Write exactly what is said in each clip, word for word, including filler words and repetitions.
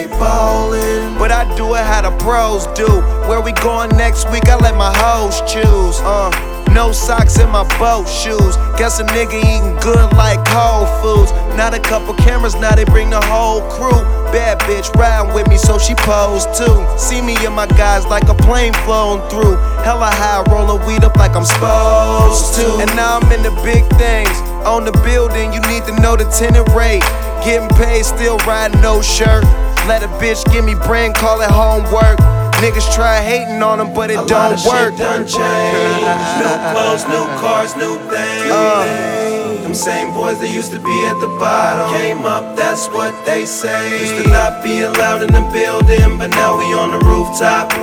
they ballin', but I do it how the pros do. Where we going next week, I let my hoes choose. Uh, no socks in my boat shoes. Guess a nigga eating good like Whole Foods. Not a couple cameras, now they bring the whole crew. Bad bitch riding with me, so she posed too. See me and my guys like a plane flown through. Hella high, rollin' weed up like I'm supposed to. And now I'm in the big things. On the building, you need to know the tenant rate. Getting paid, still riding no shirt. Let a bitch give me brain, call it homework. Niggas try hating on them, but it a don't lot of work. Shit done changed. New clothes, new cars, new things. Uh, Them same boys that used to be at the bottom came up, that's what they say. Used to not be allowed in the building, but now we on the rooftop.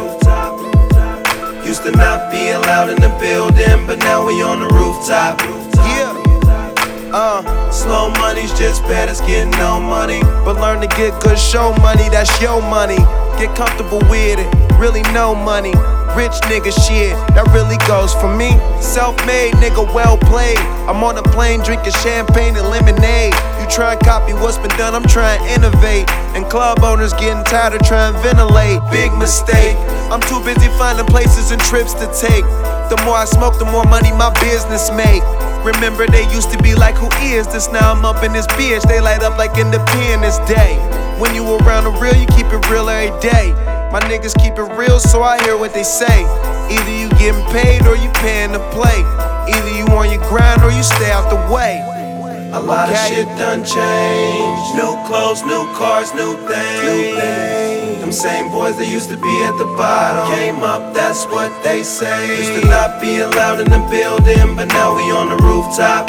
Used to not be allowed in the building, but now we on the rooftop. Yeah. Uh, slow money's just bad as getting no money. But learn to get good show money, that's your money. Get comfortable with it, really no money. Rich nigga shit, that really goes for me. Self-made nigga, well played. I'm on a plane drinking champagne and lemonade. You try and copy what's been done, I'm trying to innovate. And club owners getting tired of trying to ventilate. Big mistake, I'm too busy finding places and trips to take. The more I smoke, the more money my business make. Remember they used to be like, who is this? Now I'm up in this bitch, they light up like Independence Day. When you around the real, you keep it real every day. My niggas keep it real, so I hear what they say. Either you getting paid or you paying to play. Either you on your grind or you stay out the way. A lot okay. of shit done changed. New clothes, new cars, new things. New things. Them same boys that used to be at the bottom came up, that's what they say. Used to not be allowed in the building, but now we on the rooftop.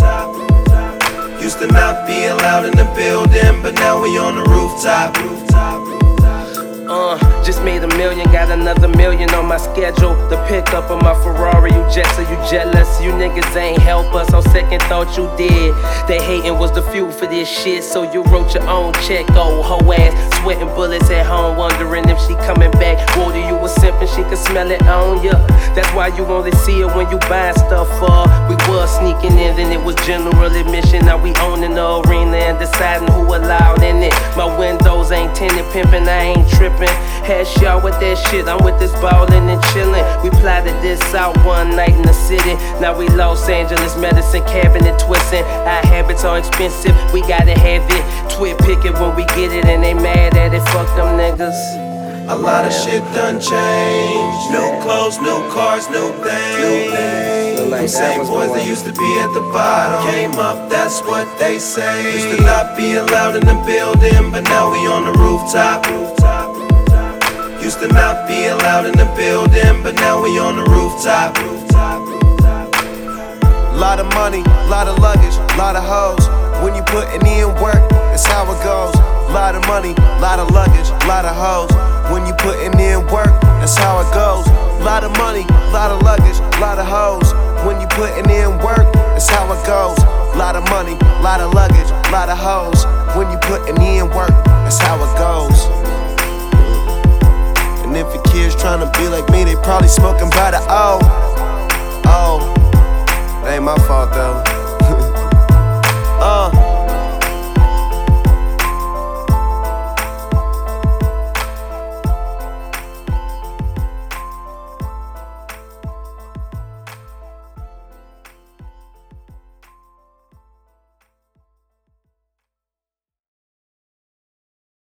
Used to not be allowed in the building, but now we on the rooftop. Uh, just made a million, got another million on my schedule. The pickup of my Ferrari, you jets, are you jealous? You niggas ain't help us, on second thought you did. They hating was the fuel for this shit, so you wrote your own check. Oh, hoe ass, sweating bullets at home, wondering if she coming back. Water you was simping, she could smell it on ya. That's why you only see her when you buying stuff for. We was sneaking in, then it was general admission. Now we owning the arena and deciding who allowed in it. My windows ain't tinted, pimping, I ain't tripping. Hash y'all with that shit, I'm with this ballin' and chillin'. We plotted this out one night in the city. Now we Los Angeles, medicine cabinet twistin'. Our habits are expensive, we gotta have it. Twit pick it when we get it and they mad at it, fuck them niggas. A lot of shit done changed. New clothes, new cars, new things. Them same boys that used to be at the bottom came up, that's what they say. Used to not be allowed in the building, but now we on the rooftop. Used to not be allowed in the building, but now we on the rooftop. Lot of money, lot of luggage, lot of hoes. When you putting in work, that's how it goes. Lot of money, lot of luggage, lot of hoes. When you putting in work, that's how it goes. Lot of money, lot of luggage, lot of hoes. When you putting in work, that's how it goes. Lot of money, lot of luggage, lot of hoes. When you putting in work, that's how it goes. And if your kids tryna be like me, they probably smoking by the O. Oh, that ain't my